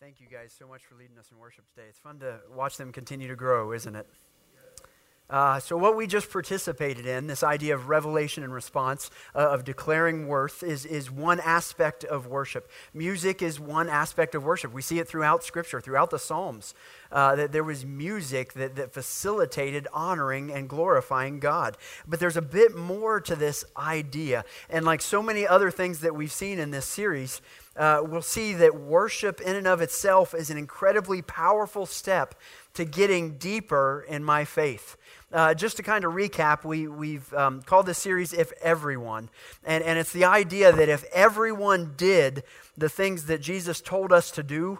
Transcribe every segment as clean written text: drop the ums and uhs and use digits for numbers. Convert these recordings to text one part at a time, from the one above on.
Thank you guys so much for leading us in worship today. It's fun to watch them continue to grow, isn't it? So what we just participated in, this idea of revelation and response, of declaring worth, is one aspect of worship. Music is one aspect of worship. We see it throughout Scripture, throughout the Psalms, that there was music that facilitated honoring and glorifying God. But there's a bit more to this idea. And like so many other things that we've seen in this series, we'll see that worship in and of itself is an incredibly powerful step to getting deeper in my faith. Just to kind of recap, we've called this series If Everyone, and it's the idea that if everyone did the things that Jesus told us to do,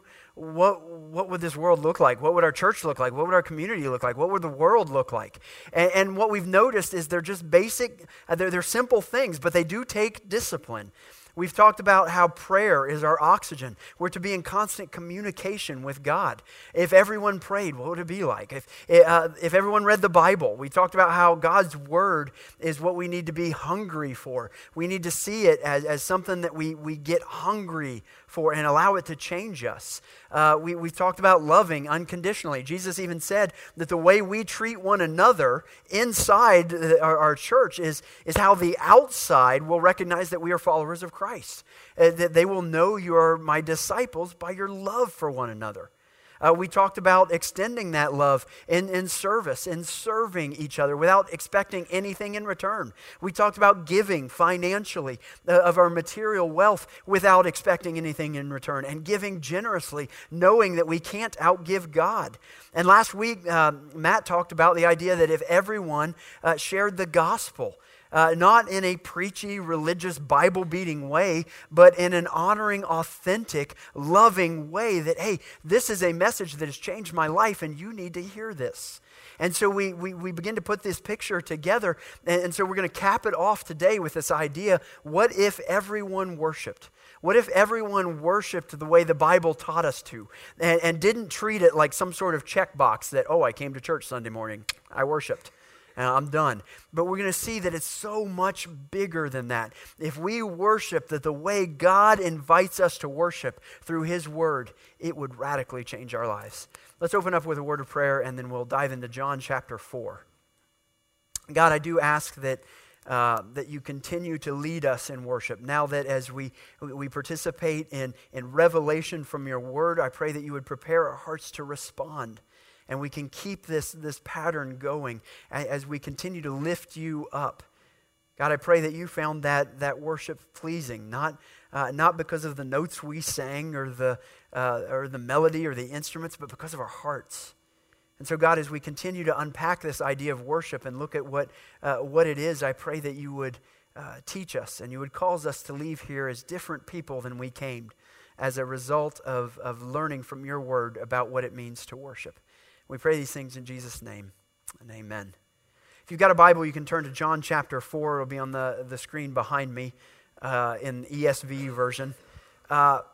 what would this world look like? What would our church look like? What would our community look like? What would the world look like? And what we've noticed is they're just basic, they're simple things, but they do take discipline. We've talked about how prayer is our oxygen. We're to be in constant communication with God. If everyone prayed, what would it be like? If everyone read the Bible, we talked about how God's Word is what we need to be hungry for. We need to see it as something that we get hungry for and allow it to change us. We've talked about loving unconditionally. Jesus even said that the way we treat one another inside our church is how the outside will recognize that we are followers of Christ. That they will know you are my disciples by your love for one another. We talked about extending that love in service, in serving each other without expecting anything in return. We talked about giving financially of our material wealth without expecting anything in return, and giving generously, knowing that we can't outgive God. And last week, Matt talked about the idea that if everyone shared the gospel, not in a preachy, religious, Bible-beating way, but in an honoring, authentic, loving way that, hey, this is a message that has changed my life and you need to hear this. And so we begin to put this picture together, and so we're going to cap it off today with this idea, what if everyone worshiped? What if everyone worshiped the way the Bible taught us to, and didn't treat it like some sort of checkbox that, oh, I came to church Sunday morning, I worshiped. I'm done. But we're going to see that it's so much bigger than that. If we worship that the way God invites us to worship through His Word, it would radically change our lives. Let's open up with a word of prayer, and then we'll dive into John chapter 4. God, I do ask that you continue to lead us in worship. Now that as we participate in revelation from your Word, I pray that you would prepare our hearts to respond. And we can keep this pattern going as we continue to lift you up. God, I pray that you found that worship pleasing, not because of the notes we sang or the melody or the instruments, but because of our hearts. And so, God, as we continue to unpack this idea of worship and look at what it is, I pray that you would teach us and you would cause us to leave here as different people than we came, as a result of learning from your word about what it means to worship. We pray these things in Jesus' name, and amen. If you've got a Bible, you can turn to John chapter 4. It'll be on the screen behind me in ESV version. To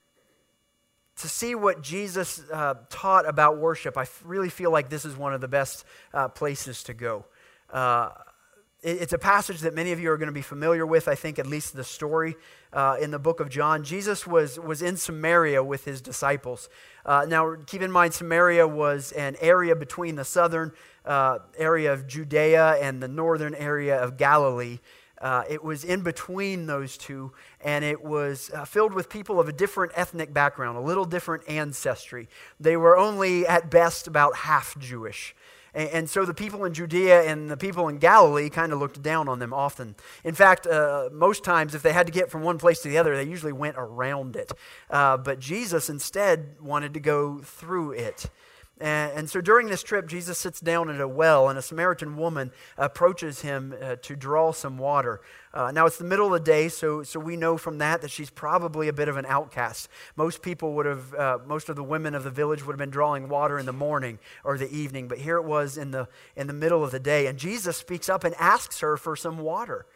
see what Jesus taught about worship, I really feel like this is one of the best places to go. It's a passage that many of you are going to be familiar with, I think, at least the story in the book of John. Jesus was in Samaria with his disciples. Now, keep in mind, Samaria was an area between the southern area of Judea and the northern area of Galilee. It was in between those two, and it was filled with people of a different ethnic background, a little different ancestry. They were only, at best, about half Jewish. And so the people in Judea and the people in Galilee kind of looked down on them often. In fact, most times if they had to get from one place to the other, they usually went around it. But Jesus instead wanted to go through it. And so during this trip, Jesus sits down at a well, and a Samaritan woman approaches him to draw some water. Now, it's the middle of the day, so we know from that she's probably a bit of an outcast. Most of the women of the village would have been drawing water in the morning or the evening, but here it was in the middle of the day. And Jesus speaks up and asks her for some water.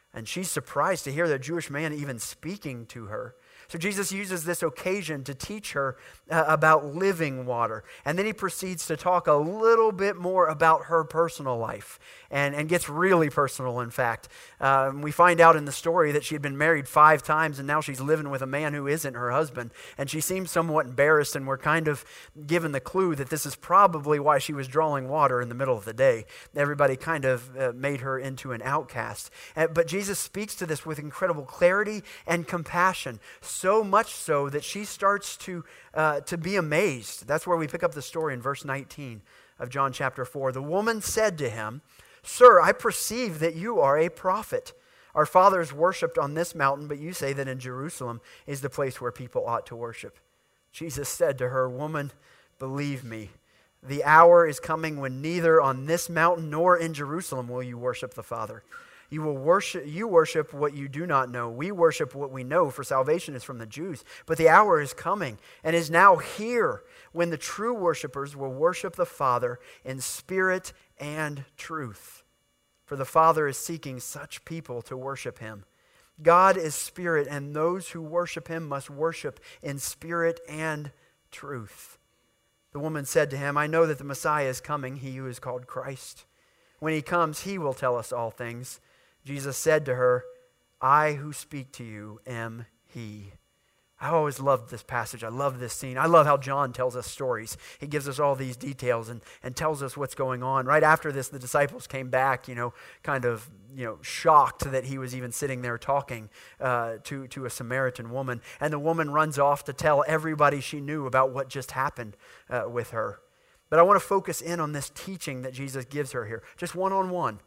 And she's surprised to hear that Jewish man even speaking to her. So Jesus uses this occasion to teach her about living water. And then he proceeds to talk a little bit more about her personal life and gets really personal, in fact. We find out in the story that she had been married 5 times and now she's living with a man who isn't her husband. And she seems somewhat embarrassed, and we're kind of given the clue that this is probably why she was drawing water in the middle of the day. Everybody kind of made her into an outcast. But Jesus speaks to this with incredible clarity and compassion. So much so that she starts to be amazed. That's where we pick up the story in verse 19 of John chapter 4. The woman said to him, "Sir, I perceive that you are a prophet. Our fathers worshipped on this mountain, but you say that in Jerusalem is the place where people ought to worship." Jesus said to her, "Woman, believe me, the hour is coming when neither on this mountain nor in Jerusalem will you worship the Father. You worship what you do not know. We worship what we know, for salvation is from the Jews. But the hour is coming and is now here when the true worshipers will worship the Father in spirit and truth. For the Father is seeking such people to worship him. God is spirit, and those who worship him must worship in spirit and truth." The woman said to him, "I know that the Messiah is coming, he who is called Christ. When he comes, he will tell us all things." Jesus said to her, "I who speak to you am he." I always loved this passage. I love this scene. I love how John tells us stories. He gives us all these details and tells us what's going on. Right after this, the disciples came back, kind of, shocked that he was even sitting there talking to a Samaritan woman. And the woman runs off to tell everybody she knew about what just happened with her. But I want to focus in on this teaching that Jesus gives her here. Just one-on-one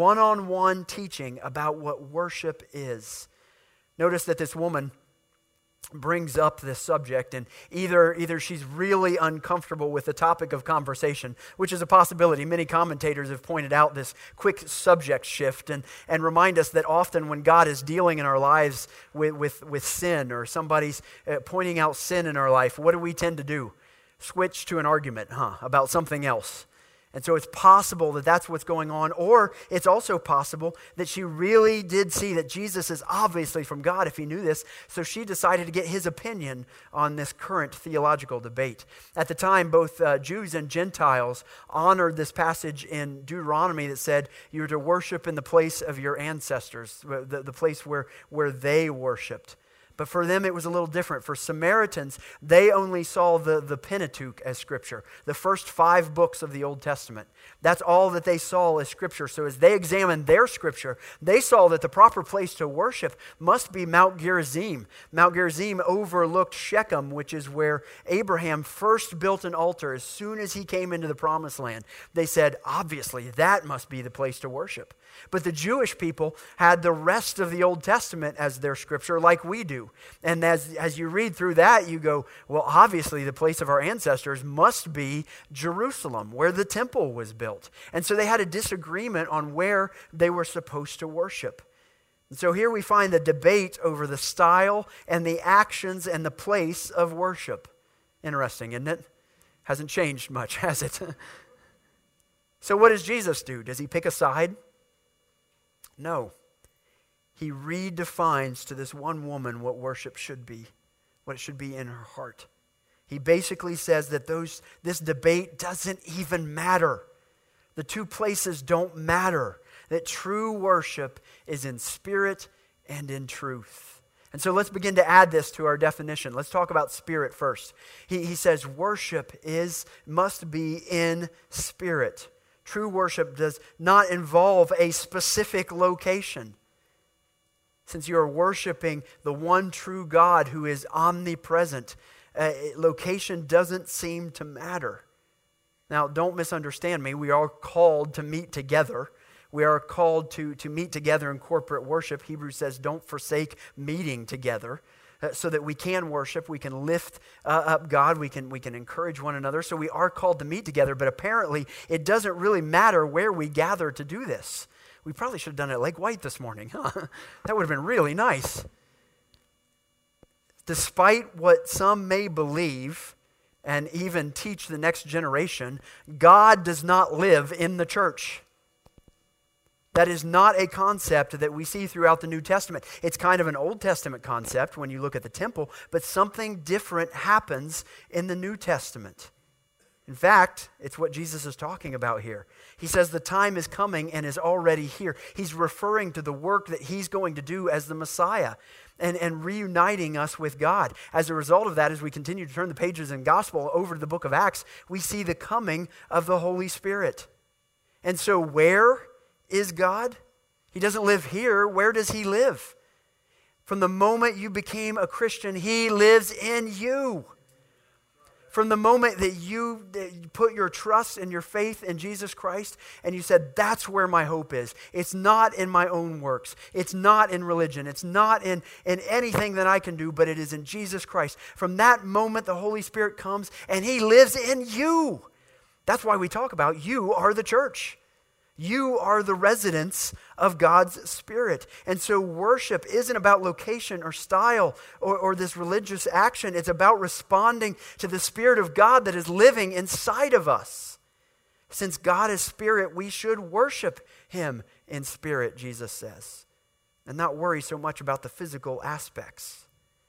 teaching about what worship is. Notice that this woman brings up this subject, and either she's really uncomfortable with the topic of conversation, which is a possibility. Many commentators have pointed out this quick subject shift and remind us that often when God is dealing in our lives with sin, or somebody's pointing out sin in our life, what do we tend to do? Switch to an argument, about something else. And so it's possible that that's what's going on, or it's also possible that she really did see that Jesus is obviously from God if he knew this, so she decided to get his opinion on this current theological debate. At the time, both Jews and Gentiles honored this passage in Deuteronomy that said you were to worship in the place of your ancestors, the place where they worshiped. But for them, it was a little different. For Samaritans, they only saw the Pentateuch as Scripture, the first 5 books of the Old Testament. That's all that they saw as Scripture. So as they examined their Scripture, they saw that the proper place to worship must be Mount Gerizim. Mount Gerizim overlooked Shechem, which is where Abraham first built an altar as soon as he came into the Promised Land. They said, obviously, that must be the place to worship. But the Jewish people had the rest of the Old Testament as their Scripture, like we do. And as you read through that, you go, well, obviously the place of our ancestors must be Jerusalem, where the temple was built. And so they had a disagreement on where they were supposed to worship. And so here we find the debate over the style and the actions and the place of worship. Interesting, isn't it? Hasn't changed much, has it? So what does Jesus do? Does he pick a side? No. He redefines to this one woman what worship should be, what it should be in her heart. He basically says that this debate doesn't even matter. The two places don't matter. That true worship is in spirit and in truth. And so let's begin to add this to our definition. Let's talk about spirit first. He says worship must be in spirit. True worship does not involve a specific location. Since you are worshiping the one true God who is omnipresent, location doesn't seem to matter. Now, don't misunderstand me. We are called to meet together. We are called to meet together in corporate worship. Hebrews says, don't forsake meeting together. So that we can worship, we can lift up God, we can encourage one another. So we are called to meet together, but apparently it doesn't really matter where we gather to do this. We probably should have done it at Lake White this morning, huh? That would have been really nice. Despite what some may believe and even teach the next generation, God does not live in the church. That is not a concept that we see throughout the New Testament. It's kind of an Old Testament concept when you look at the temple, but something different happens in the New Testament. In fact, it's what Jesus is talking about here. He says the time is coming and is already here. He's referring to the work that he's going to do as the Messiah and reuniting us with God. As a result of that, as we continue to turn the pages in Gospel over to the book of Acts, we see the coming of the Holy Spirit. And so where is God? He doesn't live here. Where does he live? From the moment you became a Christian, he lives in you. From the moment that you put your trust and your faith in Jesus Christ and you said, that's where my hope is. It's not in my own works. It's not in religion. It's not in anything that I can do, but it is in Jesus Christ. From that moment, the Holy Spirit comes and he lives in you. That's why we talk about you are the church. You are the residents of God's Spirit. And so worship isn't about location or style or this religious action. It's about responding to the Spirit of God that is living inside of us. Since God is Spirit, we should worship him in spirit, Jesus says, and not worry so much about the physical aspects.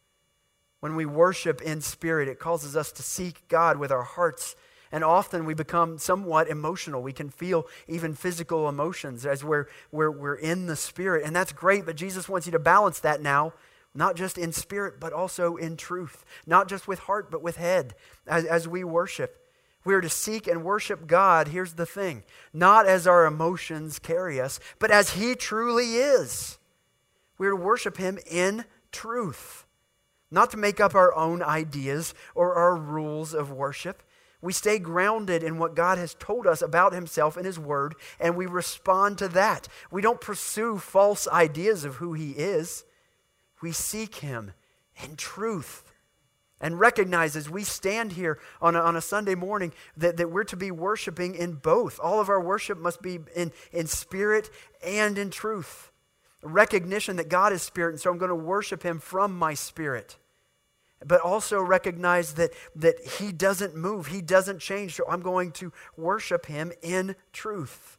When we worship in spirit, it causes us to seek God with our hearts. And often we become somewhat emotional. We can feel even physical emotions as we're in the Spirit. And that's great, but Jesus wants you to balance that now, not just in spirit, but also in truth. Not just with heart, but with head as we worship. We are to seek and worship God, here's the thing, not as our emotions carry us, but as he truly is. We are to worship him in truth, not to make up our own ideas or our rules of worship. We stay grounded in what God has told us about himself in his word, and we respond to that. We don't pursue false ideas of who he is. We seek him in truth and recognize as we stand here on a Sunday morning that we're to be worshiping in both. All of our worship must be in spirit and in truth. A recognition that God is spirit, and so I'm going to worship him from my spirit. But also recognize that he doesn't move, he doesn't change, so I'm going to worship him in truth.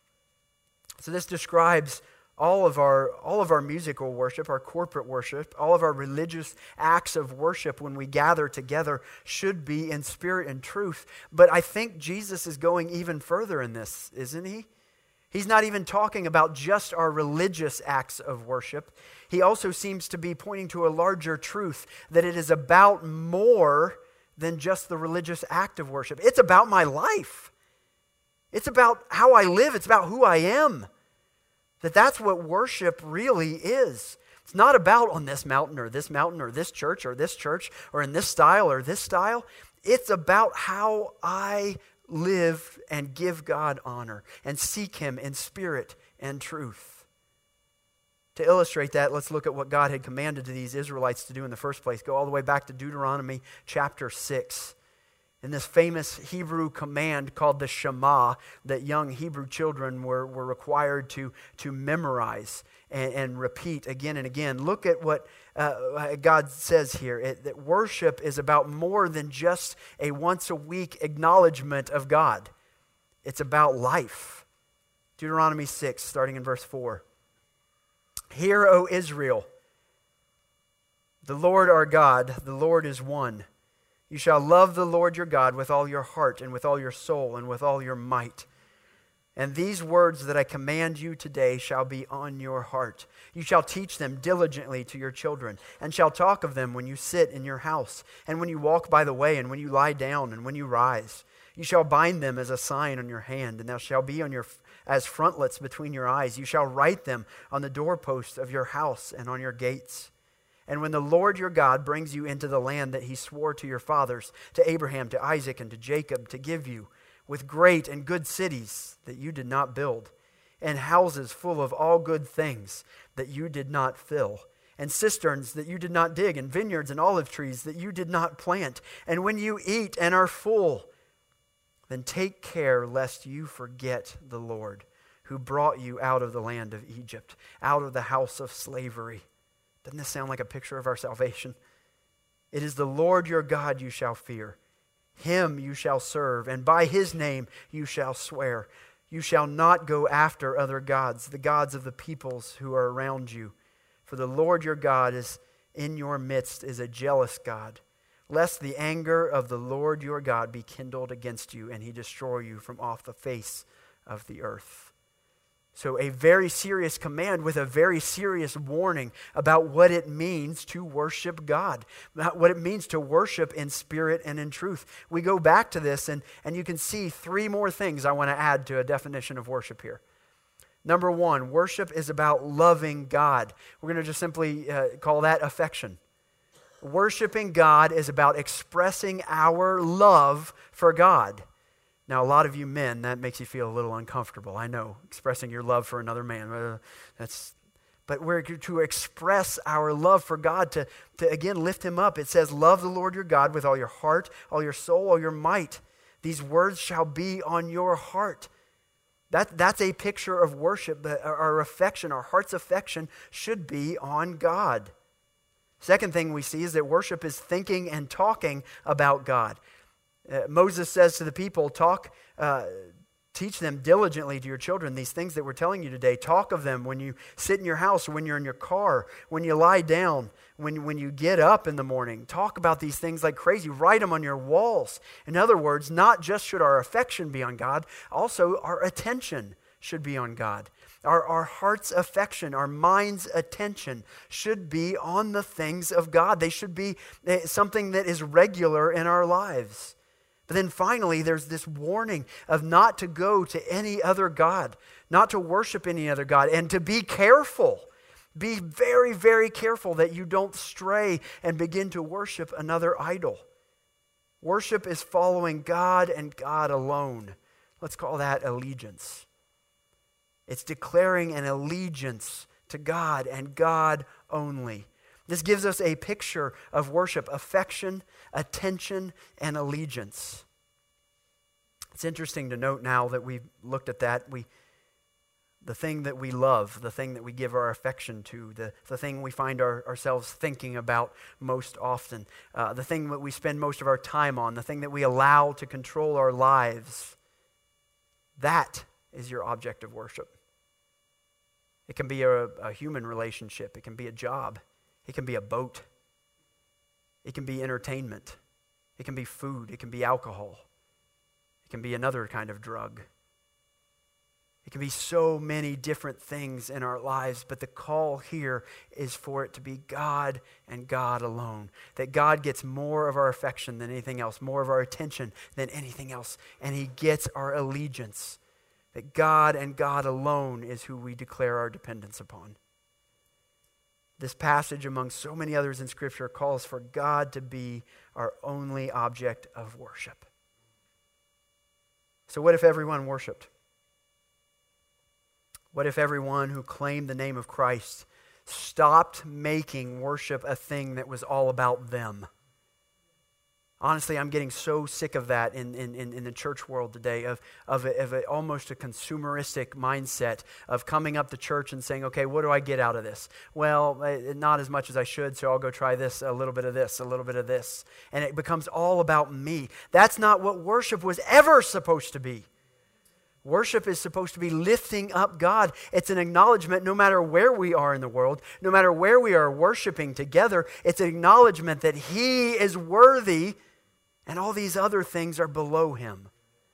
So this describes all of our musical worship, our corporate worship, all of our religious acts of worship when we gather together should be in spirit and truth. But I think Jesus is going even further in this, isn't he? He's not even talking about just our religious acts of worship. He also seems to be pointing to a larger truth, that it is about more than just the religious act of worship. It's about my life. It's about how I live. It's about who I am. That's what worship really is. It's not about on this mountain or this mountain or this church or in this style or this style. It's about how I live and give God honor and seek him in spirit and truth. To illustrate that, let's look at what God had commanded to these Israelites to do in the first place. Go all the way back to Deuteronomy chapter 6. In this famous Hebrew command called the Shema that young Hebrew children were required to memorize and repeat again and again. Look at what God says here, that worship is about more than just a once-a-week acknowledgement of God. It's about life. Deuteronomy 6, starting in verse 4. Hear, O Israel, the Lord our God, the Lord is one. You shall love the Lord your God with all your heart and with all your soul and with all your might. And these words that I command you today shall be on your heart. You shall teach them diligently to your children, and shall talk of them when you sit in your house, and when you walk by the way, and when you lie down, and when you rise. You shall bind them as a sign on your hand, and thou shalt be as frontlets between your eyes. You shall write them on the doorposts of your house and on your gates. And when the Lord your God brings you into the land that he swore to your fathers, to Abraham, to Isaac, and to Jacob, to give you, with great and good cities that you did not build, and houses full of all good things that you did not fill, and cisterns that you did not dig, and vineyards and olive trees that you did not plant. And when you eat and are full, then take care lest you forget the Lord, who brought you out of the land of Egypt, out of the house of slavery. Doesn't this sound like a picture of our salvation? It is the Lord your God you shall fear. Him you shall serve, and by his name you shall swear. You shall not go after other gods, the gods of the peoples who are around you. For the Lord your God is in your midst, is a jealous God, lest the anger of the Lord your God be kindled against you, and he destroy you from off the face of the earth. So a very serious command with a very serious warning about what it means to worship God, what it means to worship in spirit and in truth. We go back to this and you can see three more things I want to add to a definition of worship here. Number one, worship is about loving God. We're going to just simply call that affection. Worshiping God is about expressing our love for God. Now, a lot of you men, that makes you feel a little uncomfortable. I know, expressing your love for another man. But we're to express our love for God, to again lift him up. It says, love the Lord your God with all your heart, all your soul, all your might. These words shall be on your heart. That's a picture of worship. Our affection, our heart's affection should be on God. Second thing we see is that worship is thinking and talking about God. Moses says to the people, teach them diligently to your children these things that we're telling you today. Talk of them when you sit in your house, or when you're in your car, when you lie down, when you get up in the morning. Talk about these things like crazy. Write them on your walls. In other words, not just should our affection be on God, also our attention should be on God. Our heart's affection, our mind's attention should be on the things of God. They should be something that is regular in our lives. But then finally, there's this warning of not to go to any other God, not to worship any other God, and to be careful. Be very, very careful that you don't stray and begin to worship another idol. Worship is following God and God alone. Let's call that allegiance. It's declaring an allegiance to God and God only. This gives us a picture of worship: affection, attention, and allegiance. It's interesting to note now that we've looked at that, the thing that we love, the thing that we give our affection to, the thing we find ourselves thinking about most often, the thing that we spend most of our time on, the thing that we allow to control our lives, that is your object of worship. It can be a human relationship. It can be a job. It can be a boat. It can be entertainment. It can be food. It can be alcohol. It can be another kind of drug. It can be so many different things in our lives, but the call here is for it to be God and God alone. That God gets more of our affection than anything else, more of our attention than anything else, and he gets our allegiance. That God and God alone is who we declare our dependence upon. This passage, among so many others in Scripture, calls for God to be our only object of worship. So what if everyone worshiped? What if everyone who claimed the name of Christ stopped making worship a thing that was all about them? Honestly, I'm getting so sick of that in the church world today, of almost a consumeristic mindset of coming up to church and saying, okay, what do I get out of this? Well, not as much as I should, so I'll go try this, a little bit of this, a little bit of this. And it becomes all about me. That's not what worship was ever supposed to be. Worship is supposed to be lifting up God. It's an acknowledgement, no matter where we are in the world, no matter where we are worshiping together, it's an acknowledgement that he is worthy and all these other things are below him.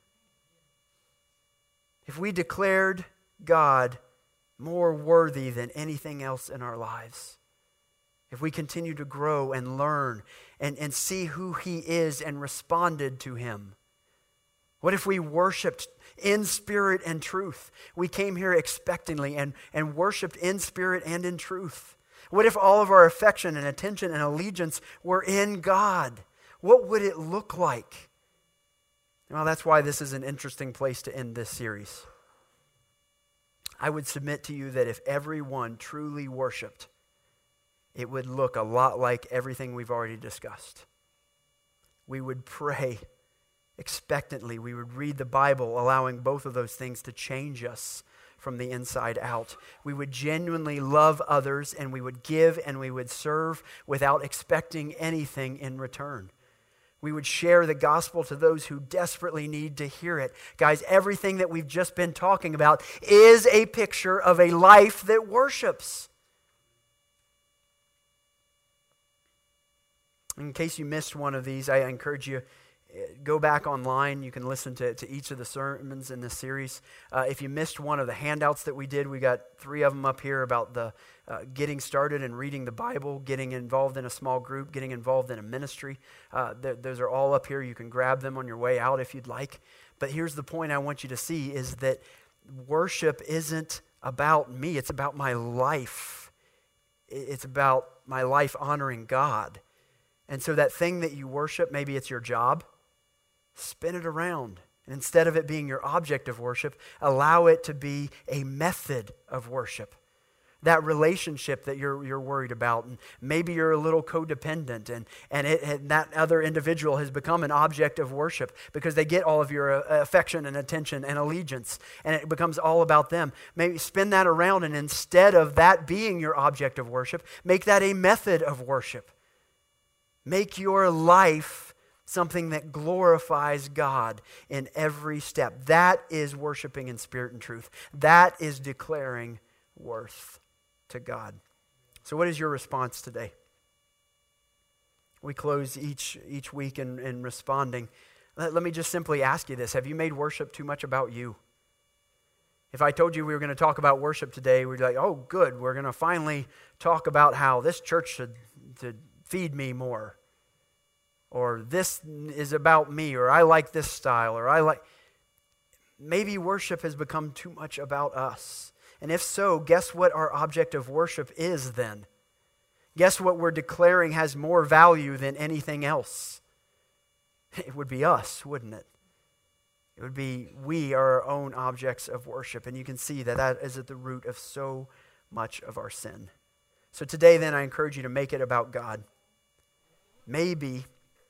If we declared God more worthy than anything else in our lives, if we continue to grow and learn and see who he is and responded to him, what if we worshiped in spirit and truth? We came here expectantly and worshiped in spirit and in truth. What if all of our affection and attention and allegiance were in God? What would it look like? Well, that's why this is an interesting place to end this series. I would submit to you that if everyone truly worshiped, it would look a lot like everything we've already discussed. We would pray expectantly. We would read the Bible, allowing both of those things to change us from the inside out. We would genuinely love others, and we would give and we would serve without expecting anything in return. We would share the gospel to those who desperately need to hear it. Guys, everything that we've just been talking about is a picture of a life that worships. In case you missed one of these, I encourage you, go back online. You can listen to each of the sermons in this series. If you missed one of the handouts that we did, we got 3 of them up here about the getting started and reading the Bible, getting involved in a small group, getting involved in a ministry. Those are all up here. You can grab them on your way out if you'd like. But here's the point I want you to see is that worship isn't about me. It's about my life. It's about my life honoring God. And so that thing that you worship, maybe it's your job, spin it around. And instead of it being your object of worship, allow it to be a method of worship. That relationship that you're worried about, and maybe you're a little codependent, and that other individual has become an object of worship because they get all of your affection and attention and allegiance, and it becomes all about them. Maybe spin that around, and instead of that being your object of worship, make that a method of worship. Make your life something that glorifies God in every step. That is worshiping in spirit and truth. That is declaring worth to God. So what is your response today? We close each week in responding. Let me just simply ask you this. Have you made worship too much about you? If I told you we were going to talk about worship today, we'd be like, oh, good. We're going to finally talk about how this church should feed me more. Or this is about me, or I like this style, or I like... Maybe worship has become too much about us. And if so, guess what our object of worship is then? Guess what we're declaring has more value than anything else? It would be us, wouldn't it? It would be we are our own objects of worship. And you can see that that is at the root of so much of our sin. So today then I encourage you to make it about God. Maybe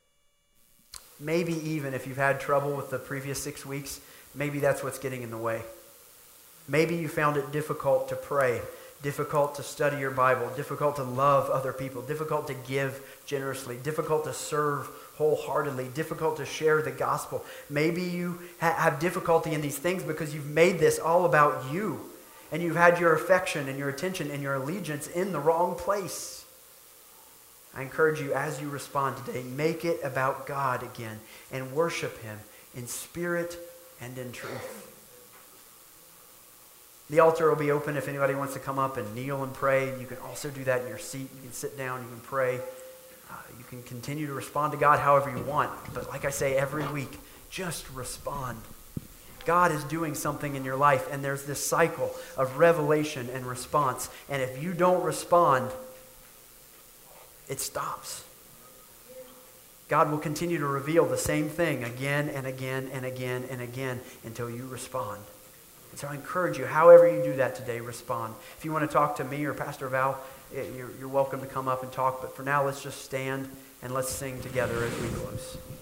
even if you've had trouble with the previous 6 weeks, maybe that's what's getting in the way. Maybe you found it difficult to pray, difficult to study your Bible, difficult to love other people, difficult to give generously, difficult to serve wholeheartedly, difficult to share the gospel. Maybe you have difficulty in these things because you've made this all about you, and you've had your affection and your attention and your allegiance in the wrong place. I encourage you, as you respond today, make it about God again and worship Him in spirit and in truth. The altar will be open if anybody wants to come up and kneel and pray. You can also do that in your seat. You can sit down, you can pray. You can continue to respond to God however you want. But like I say every week, just respond. God is doing something in your life, and there's this cycle of revelation and response. And if you don't respond, it stops. God will continue to reveal the same thing again and again and again and again until you respond. And so I encourage you, however you do that today, respond. If you want to talk to me or Pastor Val, you're welcome to come up and talk. But for now, let's just stand and let's sing together as we close.